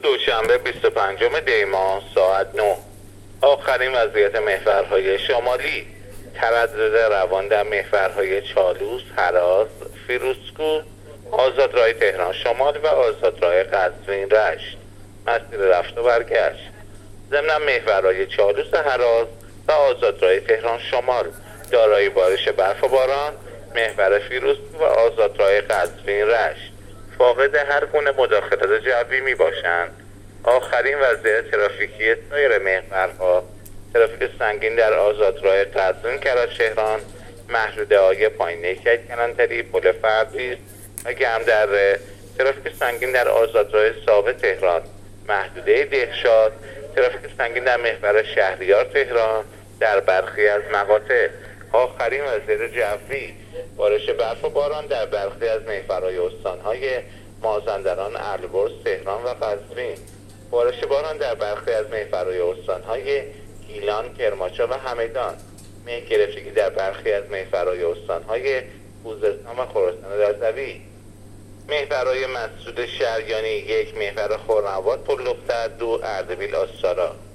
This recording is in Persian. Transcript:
دوشنبه 25 دی ماه ساعت 9. آخرین وضعیت محورهای شمالی: تردد روان در محورهای چالوس، هراس، فیروزکوه، آزادراه تهران شمال و آزادراه قزوین رشت. مسیر رفت و برگشت: ضمن محورهای چالوس، هراس و آزادراه تهران شمال دارای بارش برف و باران، محور فیروزکوه و آزادراه قزوین رشت فاقد هر گونه مداخلت جوی می باشند. آخرین وضعیت ترافیکی سایر محورها: ترافیک سنگین در آزادراه قزوین کرج-تهران، محدوده های پایین نیکک کلانتری، پل فردیس و گرمدره. ترافیک سنگین در آزادراه ثابت تهران، محدوده دهشاد. ترافیک سنگین در محور شهریار تهران در برخی از مقاطع. آخرین وضعیت جوی: بارش برف و باران در برخی از محورهای استانهای مازندران، البرز، تهران و قزوین. بارش باران در برخی از محورهای استانهای گیلان، کرمانشاه و همدان. مه گرفتگی در برخی از محورهای استانهای خوزستان و خراسان رضوی. محورهای مسعود شریانی 1، محور خرم‌آباد، پل لختر 2، اردبیل، آستارا.